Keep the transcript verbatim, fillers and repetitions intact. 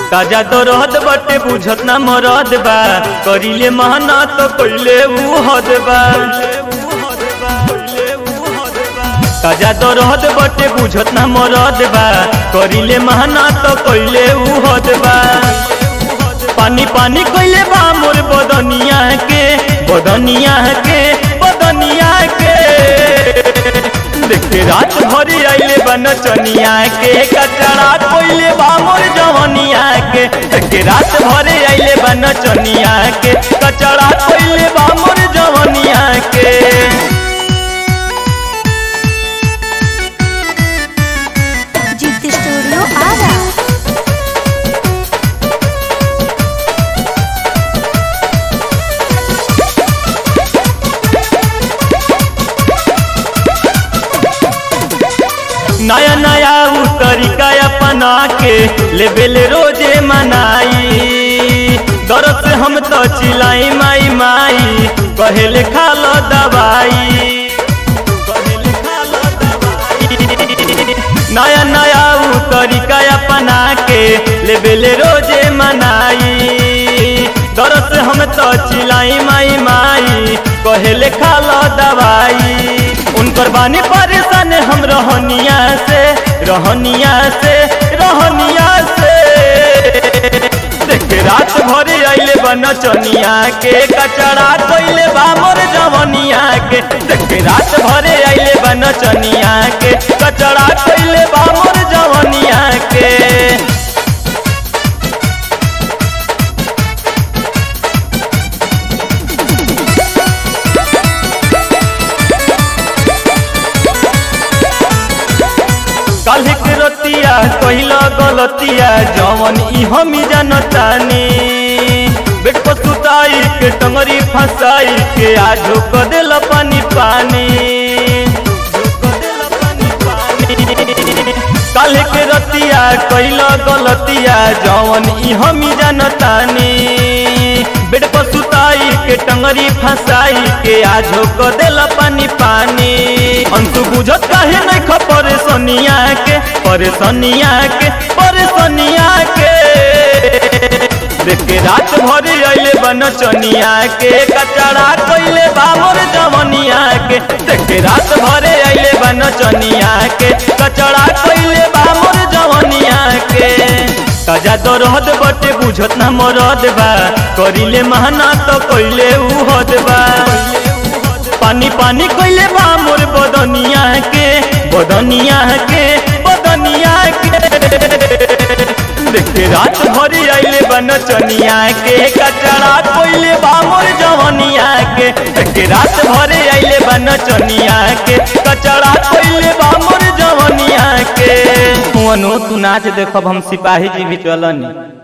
ताजा दरद बटे बुझत ना मरद बा करिले मेहनत तो कइले ऊ हद बा ताजा दरद बटे बुझत ना मरद बा करिले मेहनत तो कइले ऊ हद बा पानी पानी कइले बा मोर बदनिया के बदनिया के बदनिया के देखे रात भर आइले बा नचनिया के कचड़ा कोइले बा मोर जवनिया के देखे रात भर आइले बा नचनिया के कचड़ा कोइले बा मोर जवनिया के जीत स्टूडियो आरा। नया नया उ तरीका अपना के लेबेल रोजे मनाई दर्द से हम तो चिलाई माई माई कहेले खा लो दवाई कहेले खा लो दवाई नया नया उ तरीका अपना के लेबेल रोजे मनाई दर्द से हम तो चिलाई माई माई कहेले खा लो दवाई उनकर बानी परेशान हम रहनिया से रहनिया से रहनिया से देखे रात भर आइले बा नचनिया के कचड़ा कोइले बा मोर जवनिया के देखे रात भर आइले बा नचनिया के कचड़ा कोइले बा मोर जवनिया के काल्हि के रतिया कहिला गलतिया जवन ई हमी जानतानी बेट पर सुताई के टंगरी फंसाई के आज झोक देल पानी पानी काल्हि के रतिया कहिला गलतिया जवन ई हमी जानतानी बेट पर सुताई के टंगरी फंसाई के आज झोक देल पानी पानी अंतु बुझत काहे नहीं ख परेशानिया के परेशानिया के परेशानिया के देखे रात भर आइले बा नचनिया के कचड़ा कोइले बा मोर जवनिया के देखे रात भर आइले बा नचनिया के कचड़ा कोइले बा मोर जवनिया के ताजा दरद बटे बुझत ना मरद बा करिले मेहनत तो कइले ऊ हद बा पानी पानी कइले बा मोर बदनिया के बदनिया के बदनिया के देखे रात भर आइले बा नचनिया के कचड़ा कोइले बा मोर जवनिया के देखे रात भर आइले बा नचनिया के कचड़ा कोइले बा मोर जवनिया के तू नाच देखब हम सिपाही जी भी चलनी।